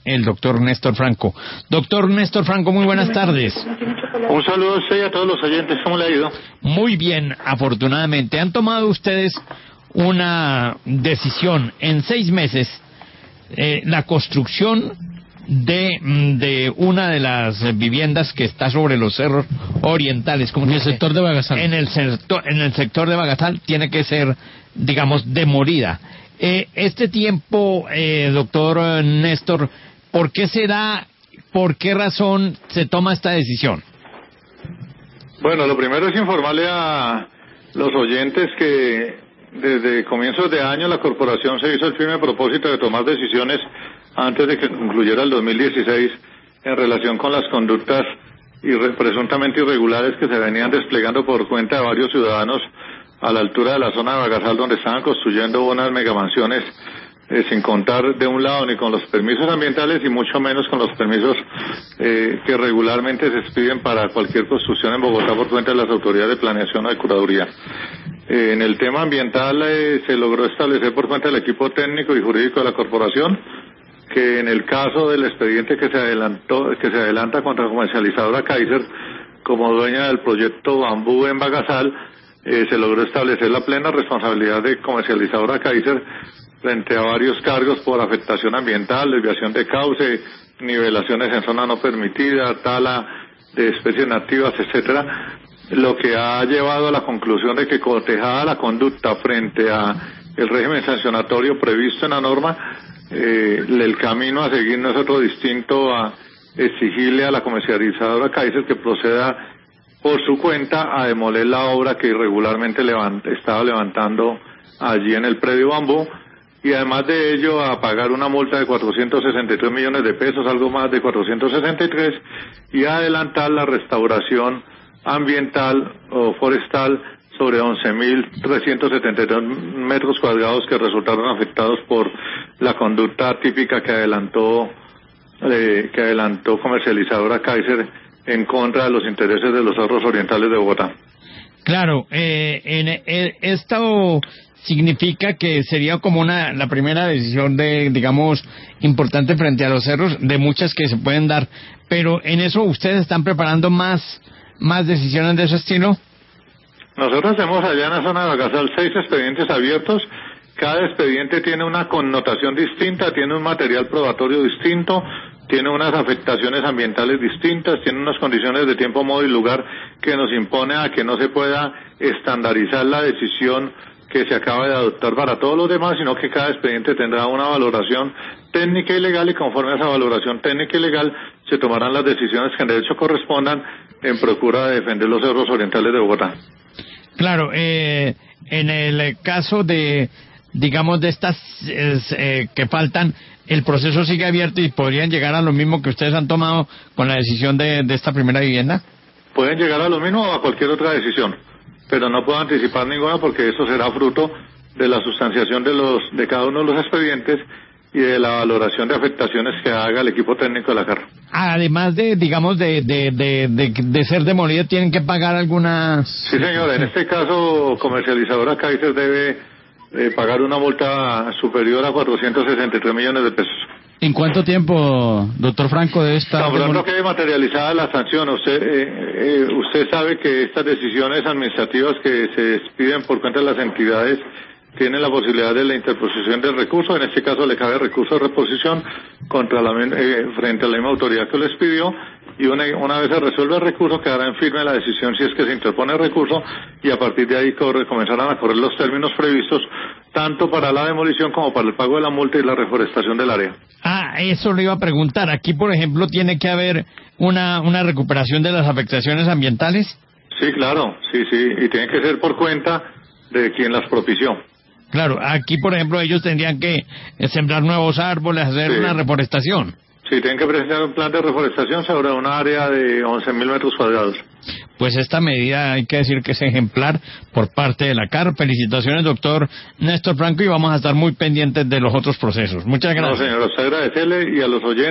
el doctor Néstor Franco. Doctor Néstor Franco, muy buenas tardes. Un saludo a usted y a todos los oyentes. ¿Cómo le ha ido? Muy bien, afortunadamente. ¿Han tomado ustedes una decisión en 6 meses, la construcción de una de las viviendas que está sobre los cerros orientales, como en el sector de Bagasal? En el sector de Bagasal tiene que ser, digamos, demolida. Este tiempo, doctor Néstor, ¿por qué se da, por qué razón se toma esta decisión? Bueno, lo primero es informarle a los oyentes que desde comienzos de año la corporación se hizo el firme propósito de tomar decisiones antes de que concluyera el 2016 en relación con las conductas presuntamente irregulares que se venían desplegando por cuenta de varios ciudadanos a la altura de la zona de Bagasal, donde estaban construyendo unas megamansiones sin contar de un lado ni con los permisos ambientales y mucho menos con los permisos que regularmente se expiden para cualquier construcción en Bogotá por cuenta de las autoridades de planeación o de curaduría. En el tema ambiental se logró establecer por cuenta del equipo técnico y jurídico de la corporación que en el caso del expediente que se adelanta contra la comercializadora Kaiser como dueña del proyecto Bambú en Bagasal, se logró establecer la plena responsabilidad de comercializadora Kaiser frente a varios cargos por afectación ambiental, desviación de cauce, nivelaciones en zona no permitida, tala de especies nativas, etcétera, lo que ha llevado a la conclusión de que cotejada la conducta frente a el régimen sancionatorio previsto en la norma, el camino a seguir no es otro distinto a exigirle a la comercializadora Kaiser que proceda por su cuenta a demoler la obra que irregularmente estaba levantando allí en el predio Bambú, y además de ello a pagar una multa de 463 millones de pesos, algo más de 463, y a adelantar la restauración ambiental o forestal sobre 11.372 metros cuadrados que resultaron afectados por la conducta típica que adelantó comercializadora Kaiser en contra de los intereses de los cerros orientales de Bogotá. Claro, esto significa que sería como la primera decisión digamos, importante frente a los cerros, de muchas que se pueden dar, pero en eso ustedes están preparando más decisiones de ese estilo. Nosotros tenemos allá en la zona de Bagasal 6 expedientes abiertos. Cada expediente tiene una connotación distinta, tiene un material probatorio distinto, tiene unas afectaciones ambientales distintas, tiene unas condiciones de tiempo, modo y lugar que nos impone a que no se pueda estandarizar la decisión que se acaba de adoptar para todos los demás, sino que cada expediente tendrá una valoración técnica y legal, y conforme a esa valoración técnica y legal se tomarán las decisiones que en derecho correspondan en procura de defender los cerros orientales de Bogotá. Claro, en el caso de, digamos, de estas que faltan, el proceso sigue abierto y podrían llegar a lo mismo que ustedes han tomado con la decisión de esta primera vivienda. Pueden llegar a lo mismo o a cualquier otra decisión, pero no puedo anticipar ninguna porque eso será fruto de la sustanciación de cada uno de los expedientes y de la valoración de afectaciones que haga el equipo técnico de la CAR. Además de, digamos, de ser demolida, ¿tienen que pagar algunas...? Sí, señor. En este caso, comercializadora Kaiser debe pagar una multa superior a 463 millones de pesos. ¿En cuánto tiempo, doctor Franco, debe estar...? Tan pronto quede materializada la sanción. Usted sabe que estas decisiones administrativas que se despiden por cuenta de las entidades tienen la posibilidad de la interposición del recurso. En este caso le cabe recurso de reposición frente a la misma autoridad que lo expidió, y una vez se resuelve el recurso quedará en firme la decisión si es que se interpone el recurso, y a partir de ahí comenzarán a correr los términos previstos tanto para la demolición como para el pago de la multa y la reforestación del área. Eso le iba a preguntar. Aquí, por ejemplo, ¿tiene que haber una recuperación de las afectaciones ambientales? Sí, claro, sí, y tiene que ser por cuenta de quien las propició. Claro, aquí, por ejemplo, ellos tendrían que sembrar nuevos árboles, hacer una reforestación. Sí, tienen que presentar un plan de reforestación sobre un área de 11.000 metros cuadrados. Pues esta medida hay que decir que es ejemplar por parte de la CAR. Felicitaciones, doctor Néstor Franco, y vamos a estar muy pendientes de los otros procesos. Muchas gracias. No, señor, a usted agradecerle y a los oyentes.